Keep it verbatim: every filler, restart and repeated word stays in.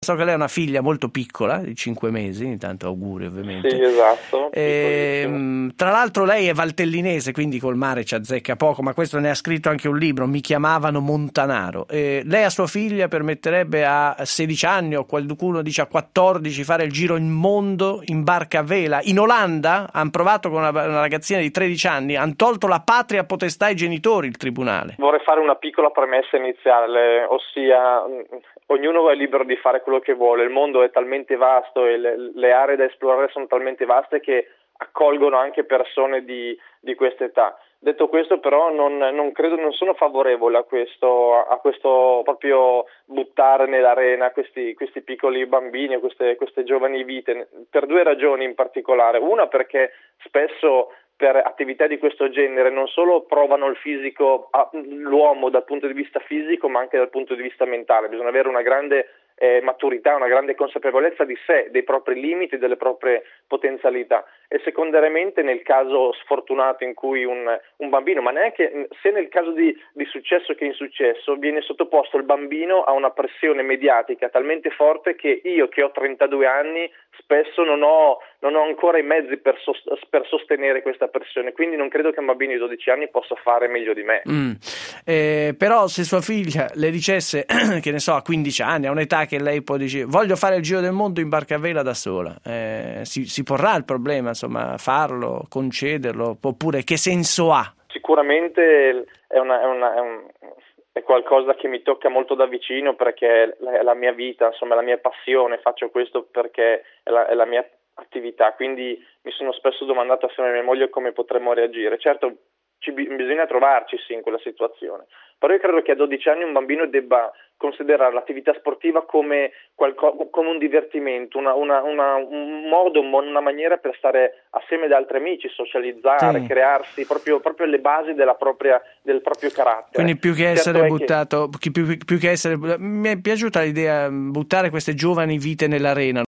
So che lei ha una figlia molto piccola, di cinque mesi, intanto auguri ovviamente. Sì, esatto. E, tra l'altro lei è valtellinese, quindi col mare ci azzecca poco, ma questo ne ha scritto anche un libro, Mi chiamavano Montanaro. E lei a sua figlia permetterebbe a sedici anni, o qualcuno dice a quattordici, fare il giro in mondo in barca a vela? In Olanda hanno provato con una, una ragazzina di tredici anni, hanno tolto la patria potestà ai genitori, il tribunale. Vorrei fare una piccola premessa iniziale, ossia ognuno è libero di fare quello che vuole, il mondo è talmente vasto e le, le aree da esplorare sono talmente vaste che accolgono anche persone di, di questa età. Detto questo, però, non, non credo, non sono favorevole a questo, a questo proprio buttare nell'arena questi, questi piccoli bambini, queste, queste giovani vite, per due ragioni in particolare. Una, perché spesso per attività di questo genere non solo provano il fisico, l'uomo dal punto di vista fisico, ma anche dal punto di vista mentale. Bisogna avere una grande eh, maturità, una grande consapevolezza di sé, dei propri limiti, delle proprie potenzialità. E secondariamente, nel caso sfortunato in cui un, un bambino, ma neanche se nel caso di, di successo che insuccesso, viene sottoposto il bambino a una pressione mediatica talmente forte che io, che ho trentadue anni, spesso non ho, non ho ancora i mezzi per, sost- per sostenere questa pressione, quindi non credo che un bambino di dodici anni possa fare meglio di me. Mm. Eh, però se sua figlia le dicesse, che ne so, a quindici anni, a un'età che lei può dire voglio fare il giro del mondo in barca a vela da sola, eh, si, si porrà il problema, insomma, farlo, concederlo, oppure che senso ha? Sicuramente è una, è una, è un... è qualcosa che mi tocca molto da vicino, perché è la mia vita, insomma, è la mia passione, faccio questo perché è la, è la mia attività, quindi mi sono spesso domandato assieme a mia moglie come potremmo reagire. Certo, ci, bisogna trovarci sì in quella situazione, però io credo che a dodici anni un bambino debba considerare l'attività sportiva come, qualco, come un divertimento, una, una, una, un modo, una maniera per stare assieme ad altri amici, socializzare, sì, crearsi proprio, proprio le basi della propria, del proprio carattere. Quindi più che essere certo buttato, che... più, più che essere, mi è piaciuta l'idea buttare queste giovani vite nell'arena.